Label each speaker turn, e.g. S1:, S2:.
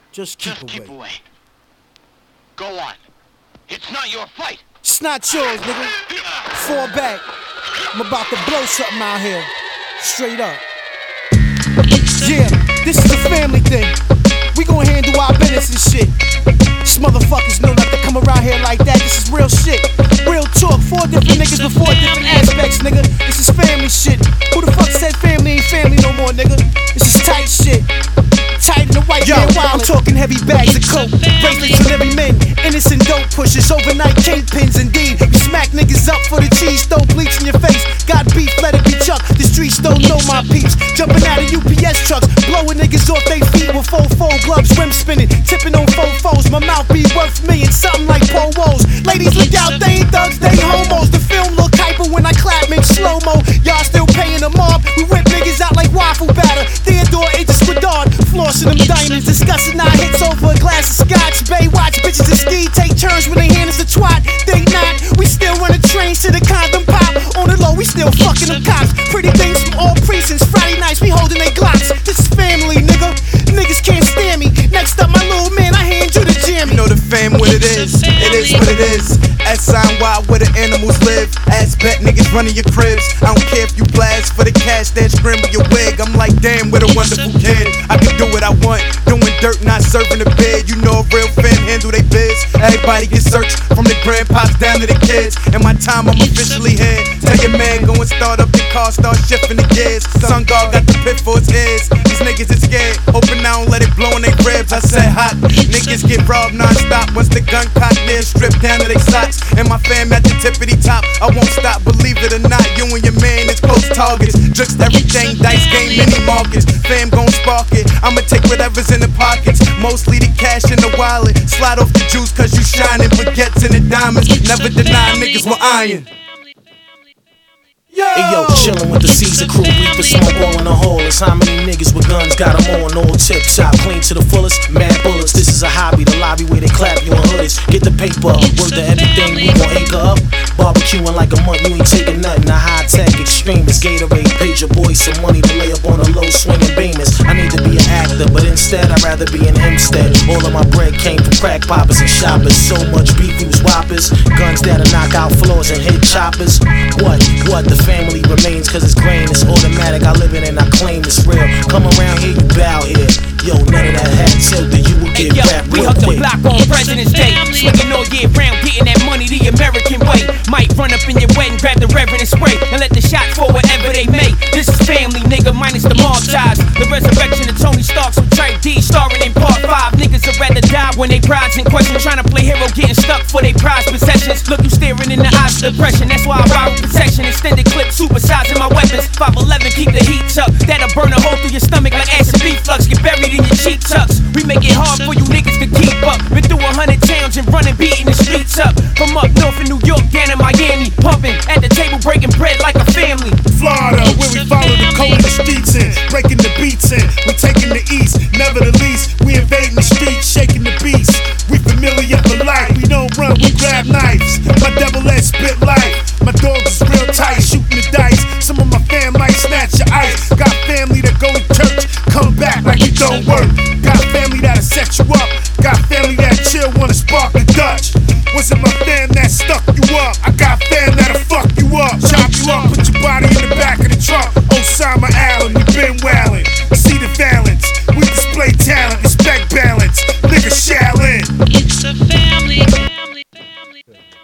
S1: Just keep away.
S2: Go on. It's not your fight.
S1: It's not yours, nigga. Fall back. I'm about to blow something out here. Straight up. Yeah, this is a family thing. We gon' handle our business and shit. These motherfuckers know not to come around here like that. This is real shit. Real talk. 4 different niggas with 4 different aspects, nigga. This is family shit. Who the fuck said family ain't family no more, nigga? This is tight shit. Tight in the white man wallet. I'm talking heavy bags of coke, bracelets on every man, innocent dope pushers, overnight kingpins indeed. We smack niggas up for the cheese, throw bleach in your face. Got beef, let it be chucked. The streets don't know my peeps. Jumping out of UPS trucks, blowing niggas off they feet with 4 gloves, rim spinning, tipping on 4 foes. My mouth be worth millions, something like Polos. Ladies look out, they ain't thugs, they homos. The film look hyper when I clap, make slow-mo. Y'all still paying the mob. We whip niggas out like waffle batter. Theodore H. Squadard, flossing them diamonds, discussing our hits over a glass of scotch. Baywatch bitches and ski, take turns when they hand us a twat. They not, we still running trains to the condom pop. On the low, we still fucking them cops. Pretty things from all precincts. Friday nights, we holding they glocks. This is family, nigga. Niggas can't stand me. Next up, my little man, I hand you the jammy.
S3: You know the fam what it is what it is. S-I-N-Y where the animals live. Ass bet niggas running your cribs. I don't care if you blast for the cash that scream with your wig. I'm like, damn, what a wonderful kid. I can do what I want, doing dirt, not serving the bed. You know a real fam handle they biz. Everybody get searched from the grandpas down to the kids. In my time, I'm officially here. Tell your man, go and start up your car, start shifting the gears. Sun God got the pit for his ears. These niggas is scared, hoping I don't let it blow in their ribs. I said hot, niggas get robbed non-stop. Once the gun cock near, stripped down to their socks. And my fam at the tippity top, I won't stop, believe it or not. You and your man is close targets. Just everything, dice game, mini markets. Fam gon' spark it, I'ma take whatever's in the pockets. Mostly the cash in the wallet. Slide off the juice cause you shining. Baguettes and the diamonds, never deny niggas with iron.
S4: Hey yo, chillin' with the Caesar crew, reaping smoke all in the hole. It's how many niggas with guns got them on, all tip top, clean to the fullest, mad bullets. This is a hobby, the lobby where they clap you on hoodies. Get the paper up, word to everything, we gon' anchor up. Barbecuing like a month, you ain't taking nothing. The high tech extremists, Gatorade, page your boys some money to lay up on a low swinging beamers. I need to be an actor, but instead I'd rather be an Hempstead. All of my bread came from crack poppers and shoppers. So much beef, we was whoppers. Guns that'll knock out floors and hit choppers. What? The family remains cause it's grain, it's automatic. I live it and I claim it's real. Come around here, you bow here. Yo, none of that hat tilted, you will get wrapped real quick.
S5: We huck the block on President's Day, swinging all year round, getting that money the American way. Might run up in your way and grab the reverend and spray, and let the shot fall wherever they may. This is family, nigga, minus the mob ties. The resurrection of Tony Stark, some Trey D, starring in part 5. Niggas would rather die when they pride's in question, trying to play hero, getting stuck for they prize possessions. Look, you staring in the eyes of depression, that's why I ride with protection. Extended clip, supersizing my weapons. 5'11", keep the heat up. That'll burn a hole through your stomach like acid reflux. Get buried in your cheek tucks. We make it hard for you niggas to keep up. Been through 100 towns and running, beating the streets up. From up north in New York down in Miami, pumping at the table, breaking bread like a family.
S6: Florida, where we follow the code of the streets in, breaking the beats in. We taking the east, never the least. We invading the streets, shaking the beast. We familiar for life. We don't run, we grab knives. My double-edged spit life. My dog is real tight, shooting the dice. Some of my fam might snatch your ice. Got family that go to church, come back like it don't work. Got family that'll set you up. Got family that chill, wanna spark the Dutch. Was it my